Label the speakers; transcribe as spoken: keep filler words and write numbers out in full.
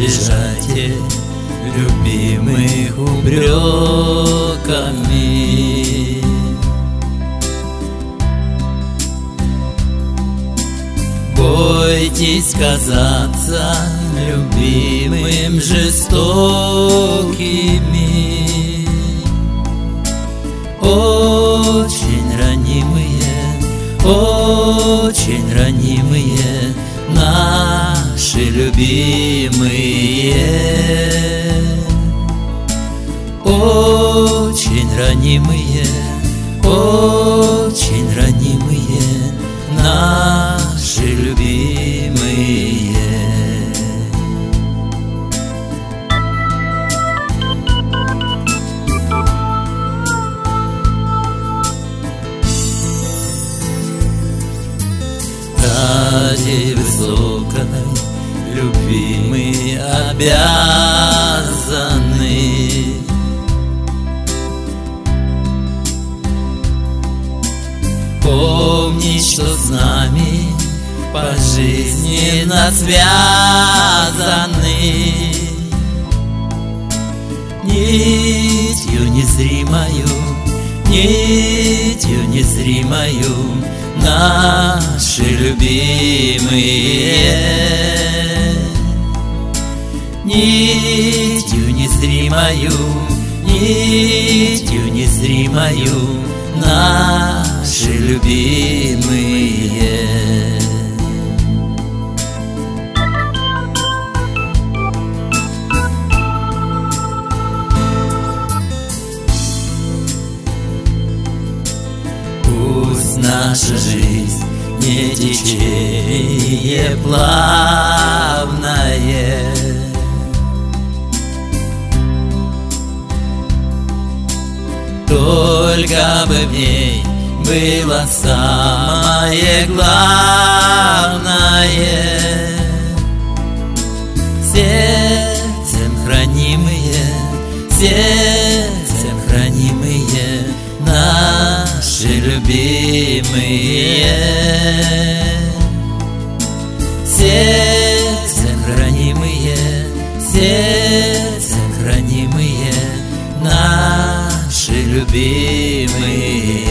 Speaker 1: обижайте любимых упреками. Бойтесь казаться любимым жестокими. Очень ранимые, очень ранимые наши любимые. Очень ранимые, очень ранимые наши любимые. Ради высокой любви мы обязаны помнить, что с нами пожизненно связаны нитью незримою, нитью незримою наши любимые. Нитью незримою, нитью незримою наши любимые. Пусть наша жизнь не течение плавное, только бы в ней было самое главное. Сердцем хранимые, сердцем хранимые наши любимые. Сердцем хранимые, сердцем хранимые наши любимые.